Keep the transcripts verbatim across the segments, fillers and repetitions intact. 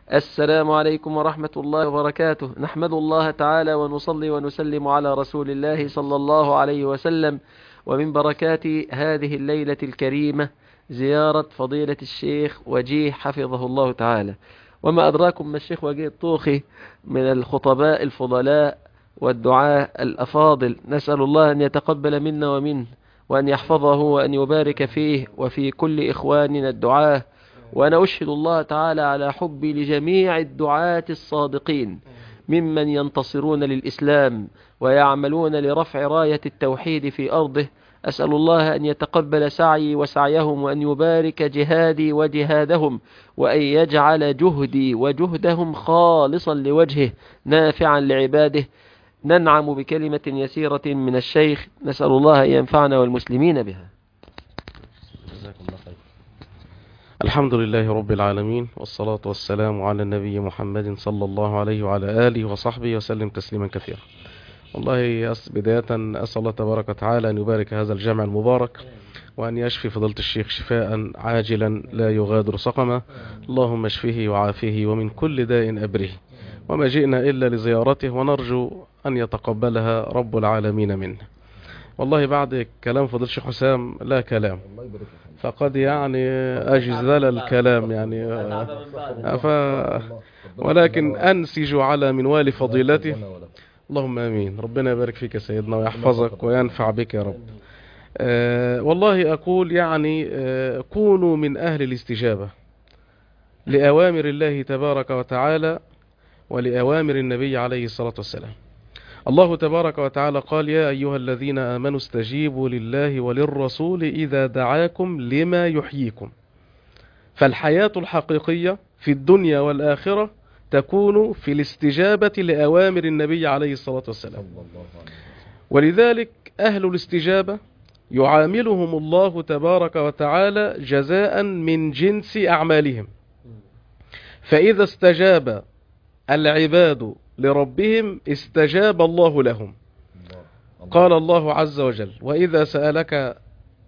السلام عليكم ورحمة الله وبركاته. نحمد الله تعالى ونصلي ونسلم على رسول الله صلى الله عليه وسلم. ومن بركات هذه الليلة الكريمة زيارة فضيلة الشيخ وجيه حفظه الله تعالى. وما أدراكم ما الشيخ وجيه الطوخي من الخطباء الفضلاء والدعاء الأفاضل. نسأل الله أن يتقبل منا ومنه، وأن يحفظه وأن يبارك فيه وفي كل إخواننا الدعاة. وأنا أشهد الله تعالى على حبي لجميع الدعاة الصادقين ممن ينتصرون للإسلام ويعملون لرفع راية التوحيد في أرضه. أسأل الله أن يتقبل سعي وسعيهم، وأن يبارك جهادي وجهادهم، وأن يجعل جهدي وجهدهم خالصا لوجهه نافعا لعباده. ننعم بكلمة يسيرة من الشيخ، نسأل الله أن ينفعنا والمسلمين بها. جزاكم الله خير. الحمد لله رب العالمين، والصلاة والسلام على النبي محمد صلى الله عليه وعلى آله وصحبه وسلم تسليما كثيرا. والله بداية أسأل الله تبارك وتعالى أن يبارك هذا الجامع المبارك، وأن يشفي فضيلة الشيخ شفاء عاجلا لا يغادر سقما. اللهم اشفه وعافيه ومن كل داء أبره. وما جئنا إلا لزيارته، ونرجو أن يتقبلها رب العالمين منه. والله بعد كلام فضيلة الشيخ حسام لا كلام، فقد يعني أجزل الكلام يعني ف... ولكن أنسج على منوال فضيلته. اللهم آمين. ربنا يبارك فيك يا سيدنا ويحفظك وينفع بك يا رب. أه والله أقول يعني أه كونوا من أهل الاستجابة لأوامر الله تبارك وتعالى ولأوامر النبي عليه الصلاة والسلام. الله تبارك وتعالى قال: يا أيها الذين آمنوا استجيبوا لله وللرسول إذا دعاكم لما يحييكم. فالحياة الحقيقية في الدنيا والآخرة تكون في الاستجابة لأوامر النبي عليه الصلاة والسلام. ولذلك أهل الاستجابة يعاملهم الله تبارك وتعالى جزاء من جنس أعمالهم. فإذا استجاب العباد لربهم استجاب الله لهم. قال الله عز وجل: وإذا سألك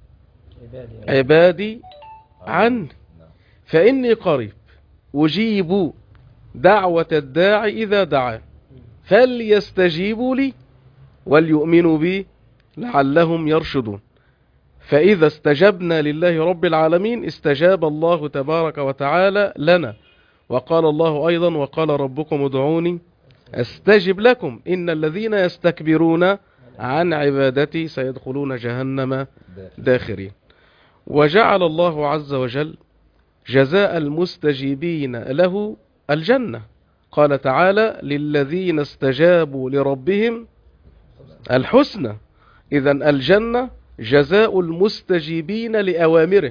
عبادي عني فإني قريب أجيب دعوة الداعي إذا دعا فليستجيبوا لي وليؤمنوا بي لعلهم يرشدون. فإذا استجبنا لله رب العالمين استجاب الله تبارك وتعالى لنا. وقال الله أيضا: وقال ربكم ادعوني استجب لكم إن الذين يستكبرون عن عبادتي سيدخلون جهنم داخرين. وجعل الله عز وجل جزاء المستجيبين له الجنة. قال تعالى: للذين استجابوا لربهم الحسنى. إذن الجنة جزاء المستجيبين لأوامره،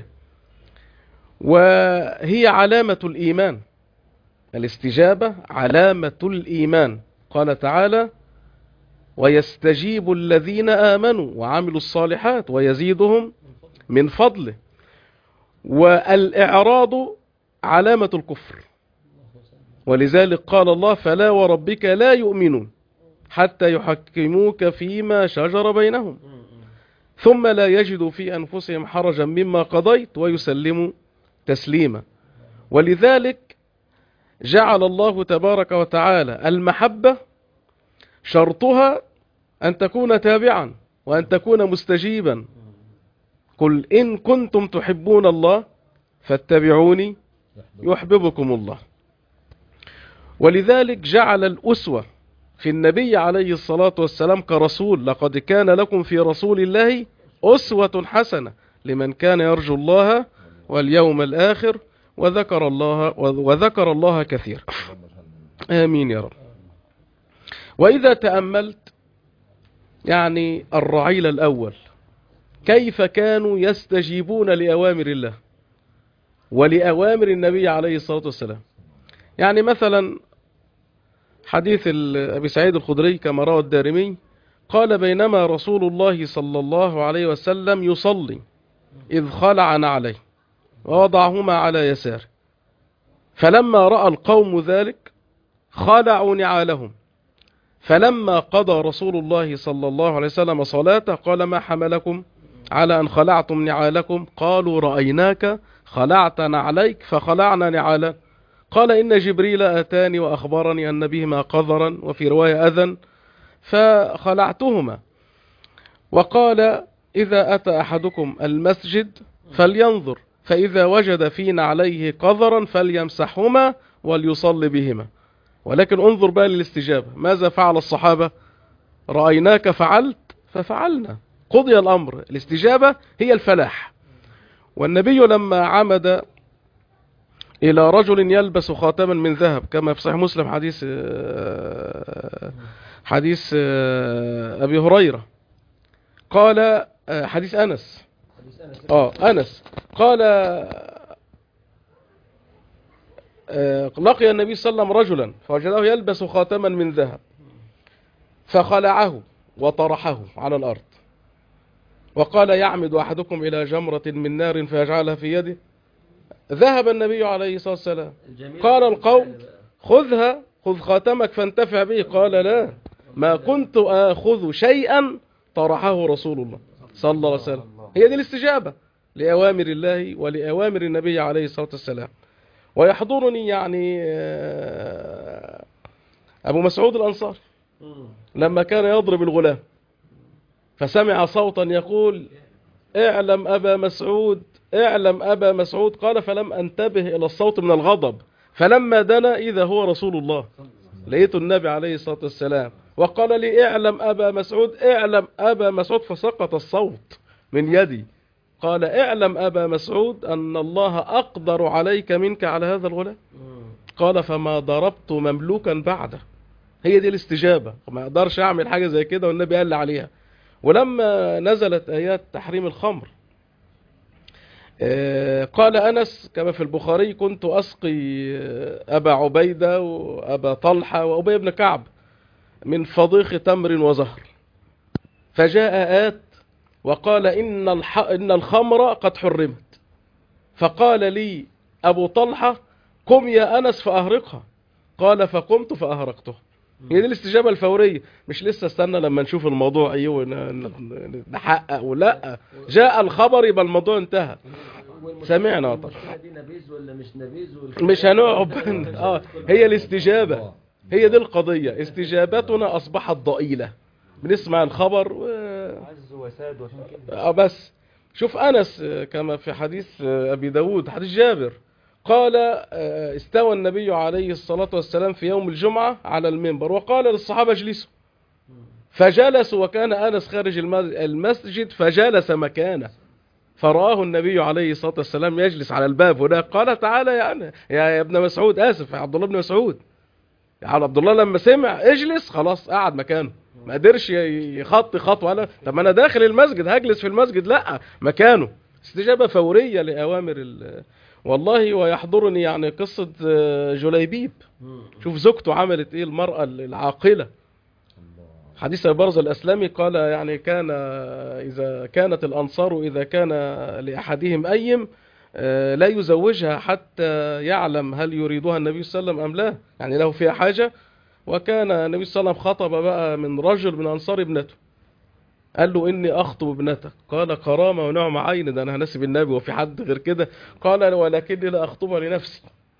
وهي علامة الإيمان. الاستجابة علامة الإيمان. قال تعالى: ويستجيب الذين آمنوا وعملوا الصالحات ويزيدهم من فضله. والإعراض علامة الكفر، ولذلك قال الله: فلا وربك لا يؤمنون حتى يحكموك فيما شجر بينهم ثم لا يجدوا في أنفسهم حرجا مما قضيت ويسلموا تسليما. ولذلك جعل الله تبارك وتعالى المحبة شرطها أن تكون تابعا وأن تكون مستجيبا. قل إن كنتم تحبون الله فاتبعوني يحببكم الله. ولذلك جعل الأسوة في النبي عليه الصلاة والسلام كرسول: لقد كان لكم في رسول الله أسوة حسنة لمن كان يرجو الله واليوم الآخر وذكر الله وذكر الله كثيرا. آمين يا رب. وإذا تأملت يعني الرعيل الأول كيف كانوا يستجيبون لأوامر الله ولأوامر النبي عليه الصلاة والسلام. يعني مثلا حديث أبي سعيد الخدري كما روى الدارمي قال: بينما رسول الله صلى الله عليه وسلم يصلي إذ خلع نعليه ووضعهما على يساره، فلما رأى القوم ذلك خلعوا نعالهم، فلما قضى رسول الله صلى الله عليه وسلم صلاته قال: ما حملكم على أن خلعتم نعالكم؟ قالوا: رأيناك خلعت نعليك فخلعنا نعالك. قال إن جبريل أتاني وأخبرني أن بهما قذرا وفي رواية أذى فخلعتهما، وقال إذا أتى أحدكم المسجد فلينظر فإذا وجد فينا عليه قذرا فليمسحهما وليصلي بهما. ولكن انظر بقى للاستجابة، ماذا فعل الصحابة؟ رأيناك فعلت ففعلنا، قضي الأمر. الاستجابة هي الفلاح. والنبي لما عمد إلى رجل يلبس خاتما من ذهب كما في صحيح مسلم حديث حديث أبي هريرة، قال حديث أنس آه أنس قال لقي النبي صلى الله عليه وسلم رجلا فوجده يلبس خاتما من ذهب فخلعه وطرحه على الأرض، وقال يعمد أحدكم إلى جمرة من نار فيجعلها في يده. ذهب النبي عليه الصلاة والسلام، قال القوم خذها، خذ خاتمك فانتفع به، قال لا، ما كنت آخذ شيئا طرحه رسول الله صلى الله عليه وسلم. هي دي الاستجابة لأوامر الله ولأوامر النبي عليه الصلاة والسلام. ويحضرني يعني أبو مسعود الأنصاري لما كان يضرب الغلام فسمع صوتا يقول اعلم أبا مسعود اعلم أبا مسعود، قال فلم أنتبه إلى الصوت من الغضب، فلما دنا إذا هو رسول الله، لقيت النبي عليه الصلاة والسلام وقال لي اعلم أبا مسعود اعلم أبا مسعود، فسقط الصوت من يدي. قال اعلم أبا مسعود أن الله أقدر عليك منك على هذا الغلام. قال فما ضربت مملوكا بعده. هي دي الاستجابة، وما أقدرش أعمل حاجة زي كده والنبي قال لي عليها. ولما نزلت آيات تحريم الخمر قال أنس كما في البخاري كنت أسقي أبا عبيدة وأبا طلحة وأبي بن كعب من فضيخ تمر وزهر، فجاء آت وقال إن, الح... إن الخمر قد حرمت، فقال لي أبو طلحة قم يا أنس فأهرقها، قال فقمت فأهرقتها. هي دي الاستجابة الفورية، مش لسه استنى لما نشوف الموضوع ايه ونحقق، ولا جاء الخبر يبقى الموضوع انتهى. سمعنا طبعا مش هنقعد اه هي الاستجابة، هي دي القضية. استجابتنا أصبحت ضئيلة، بنسمع الخبر و... اه بس شوف أنس كما في حديث أبي داود حديث جابر قال استوى النبي عليه الصلاة والسلام في يوم الجمعة على المنبر وقال للصحابة اجلسوا، فجلسوا وكان أنس خارج المسجد فجلس مكانه، فرآه النبي عليه الصلاة والسلام يجلس على الباب هناك، قال تعالى يا, يا ابن مسعود، آسف يا عبد الله بن مسعود. يعني عبد الله لما سمع اجلس خلاص قعد مكانه، ما قدرش يخطي خطوة. أنا طب أنا داخل المسجد هجلس في المسجد، لا مكانه. استجابة فورية لأوامر ال والله. ويحضرني يعني قصة جليبيب، شوف زوجته عملت ايه، المرأة العاقلة. حديث أبي برزة الأسلمي قال يعني كان إذا كانت الأنصار إذا كان لأحدهم أيم لا يزوجها حتى يعلم هل يريدها النبي صلى الله عليه وسلم أم لا، يعني له فيها حاجة. وكان النبي صلى الله عليه وسلم خطب بقى من رجل من أنصار ابنته، قال له إني أخطب ابنتك، قال كرامة ونعم عين، ده أنا هنسب النبي وفي حد غير كده؟ قال ولكني لا أخطبها لنفسي،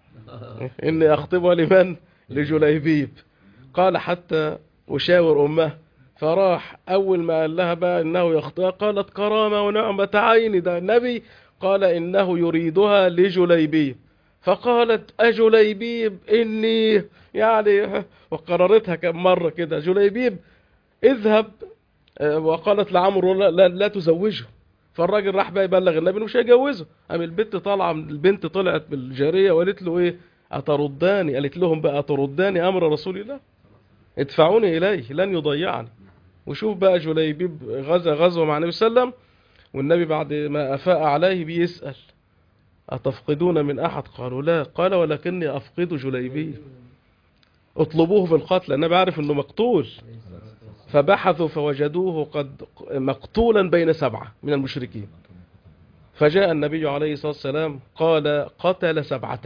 إني أخطبها لمن؟ لجليبيب. قال حتى أشاور أمه، فراح أول ما قال لها بقى إنه يخطبها قالت كرامة ونعمة عين، ده النبي قال إنه يريدها لجليبيب. فقالت أجليبيب إني يعني، وقررتها كم مرة كده، جليبيب اذهب، وقالت لعمرو لا, لا, لا تزوجه. فالراجل راح بقى يبلغ النبي انه مش هيجوزه. قام البنت طالعه، البنت طلعت بالجاريه وقالت له ايه، اترداني، قالت لهم بقى اترداني امر رسول الله، ادفعوني اليه لن يضيعني. وشوف بقى جليبيب غزا غزوه مع النبي صلى الله عليه وسلم، والنبي بعد ما افاء عليه بيسال اتفقدون من احد؟ قالوا لا، قال ولكني افقد جليبيب، اطلبوه في القتل، النبي عارف انه مقتول. فبحثوا فوجدوه قد مقتولا بين سبعة من المشركين، فجاء النبي عليه الصلاة والسلام قال قتل سبعة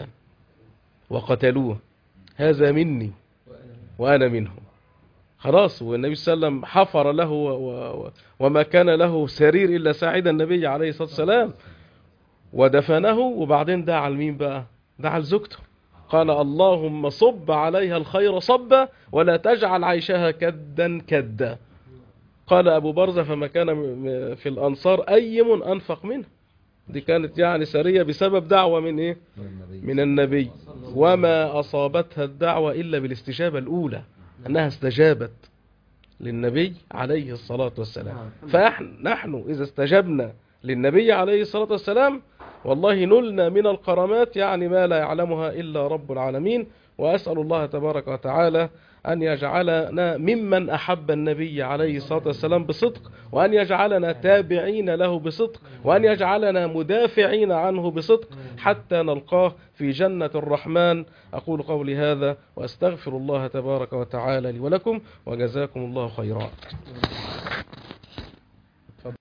وقتلوه، هذا مني وأنا منهم. خلاص، والنبي صلى الله عليه وسلم حفر له و... و... وما كان له سرير إلا ساعد النبي عليه الصلاة والسلام ودفنه. وبعدين دعا لمين بقى؟ دعا لزوجته، قال اللهم صب عليها الخير صبا ولا تجعل عيشها كدا كدا. قال أبو برزة فما كان في الأنصار أيم أنفق منه. دي كانت يعني سرية بسبب دعوة من إيه؟ من النبي. وما أصابتها الدعوة إلا بالاستجابة الأولى، أنها استجابت للنبي عليه الصلاة والسلام. فنحن إذا استجبنا للنبي عليه الصلاة والسلام والله نلنا من الكرامات يعني ما لا يعلمها إلا رب العالمين. وأسأل الله تبارك وتعالى أن يجعلنا ممن أحب النبي عليه الصلاة والسلام بصدق، وأن يجعلنا تابعين له بصدق، وأن يجعلنا مدافعين عنه بصدق حتى نلقاه في جنة الرحمن. أقول قولي هذا وأستغفر الله تبارك وتعالى لي ولكم، وجزاكم الله خيرا.